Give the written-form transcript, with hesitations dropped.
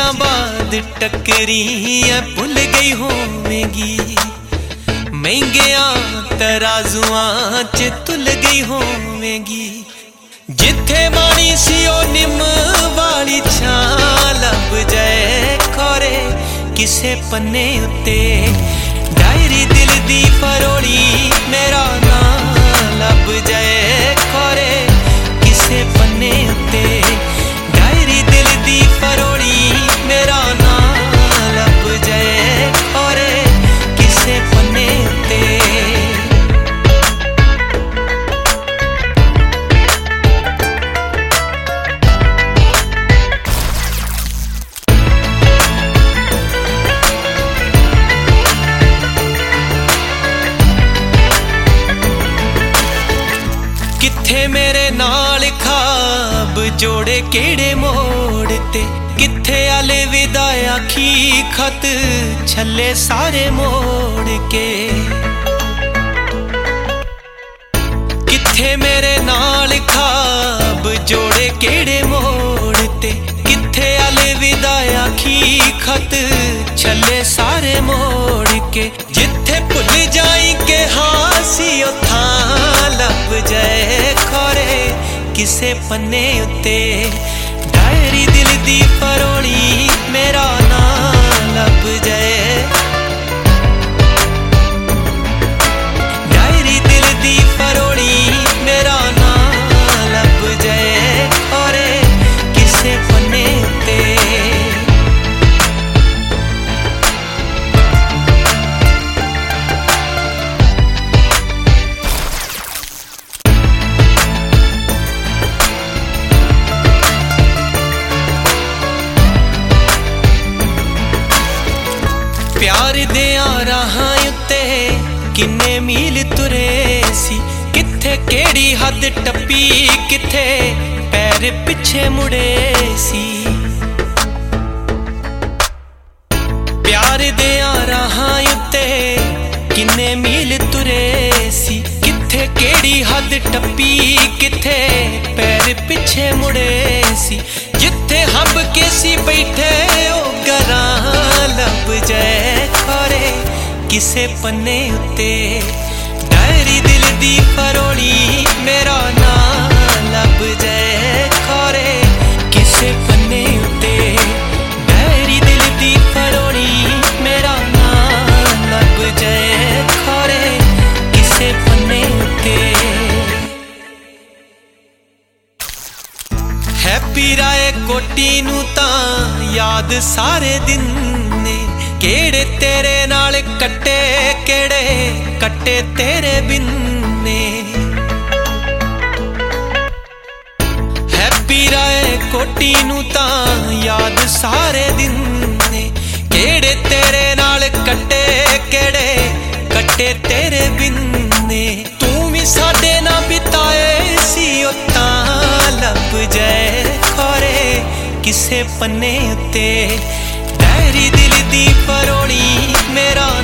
चिरां बाद टकरी ऐ भुल गई होवेगी, महंगिया तराजुआं च तुल गई होवेगी। जिथे मानी सी ओ निम वाली छां लब जाए खोरे किसे पन्ने उत्ते, डायरी दिल दी फरोड़ी मेरा नां लब जाए खोरे किसे पन्ने उत्ते, डायरी दिल दी फरोड़ी मेरा नां लब जाए खोरे किसे पन्ने उत्ते। किथे मेरे नाल खाब जोड़े केड़े मोड़ ते, किथे आले विदा आखी खत छले सारे मोड़ के। किथे मेरे नाल खाब जोड़े केड़े मोड़ ते, किथे आले विदा आखी खत छले सारे मोड़ के। जिथे भुल जाई के हासी थां लब जाए खोरे किसे पन्ने उत्ते, डायरी दिल दी फरोड़ी मेरा नां लब जाए, डायरी दिल दी फरोड़ी मेरा नां लब जाए खोरे किसे पन्ने उत्ते। प्यार दियां राहां उत्ते किन्ने मील तुरे सी, किथे केड़ी हद टप्पी किथे पैर पिछे मुड़े सी। प्यार दियां राहां उत्ते किन्ने मील तुरे सी, किथे केड़ी हद टप्पी किथे पैर पिछे मुड़े सी। जिथे हंब के सी बैठे ओ गरां लब जाए खोरे किसे पन्ने उत्ते, डायरी दिल दी फरोड़ी मेरा नां लब जाए खोरे किसे पन्ने उत्ते, डायरी दिल दी फरोड़ी मेरा नां लब जाए खोरे किसे पन्ने उत्ते। हैप्पी राय कोटी नू तां याद सारे दिन ने, केड़े तेरे नाल कट्टे केड़े कट्टे तेरे बिन ने। हैप्पी राय कोटी नू तां याद सारे दिन ने, केड़े तेरे नाल कट्टे केड़े कट्टे तेरे बिन ने। तू भी साडे ना बिताए सी ओ तां लब जाए खोरे किसे पन्ने उत्ते, डायरी दिल दी फरोड़ी मेरा